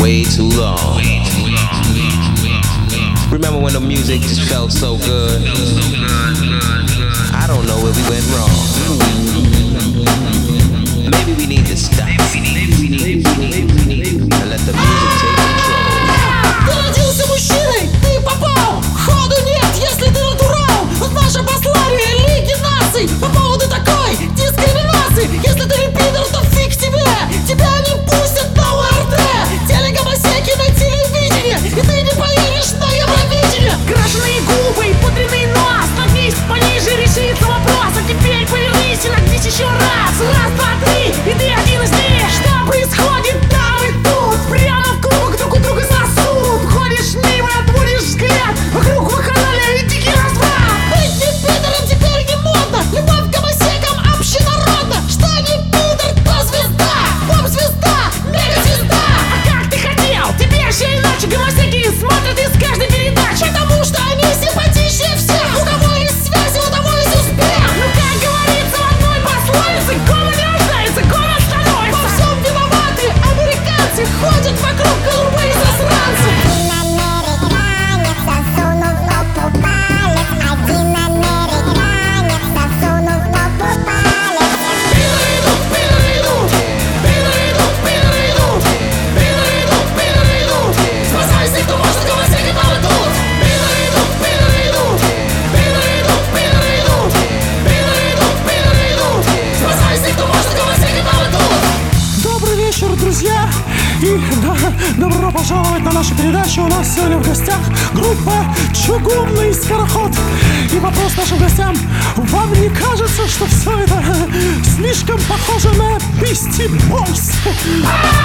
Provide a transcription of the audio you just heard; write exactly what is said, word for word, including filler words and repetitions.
way too long. Remember when the music just felt so good? I don't know where we went wrong. Maybe we need to stop and let the music take control. Ты родился мужчиной, ты попал. Ходу нет, если ты натурал. Вот наше послание Лиги Наций по поводу такой дискриминации. Если ты не пидор, то фиг тебе. Тебя не пустят на ОРТ. Телегомосеки на телевидении, и ты не поедешь на Евровидение. Крашеные губы и пудренный нос. Нагнись пониже, решится вопрос. А теперь повернись и нагнись еще раз. Раз, два, три, и ты один из них. Что происходит там и тут? Прямо в круг друг у друга сосуд. Ходишь мимо, отводишь взгляд. Вокруг вакханалия и дикий разврат. Быть не пидором теперь не модно. Любовь к гомосекам общенародна. Что не пидор, то звезда. Поп-звезда, мега-звезда. А как ты хотел? Теперь все иначе. Гомосеки смотрят из каждой передачи. Потому что они симпатичнее всех. У кого есть связи, у того есть успех. Ну как говорится в одной пословице, гомон не рождается, гомон становится. Во всем виноваты американцы. Ходят вокруг голубые засранцы. Добрый вечер, друзья! И да, добро пожаловать на нашу передачу. У нас сегодня в гостях группа «Чугунный скороход». И вопрос нашим гостям: вам не кажется, что все это слишком похоже на Beastie Boys?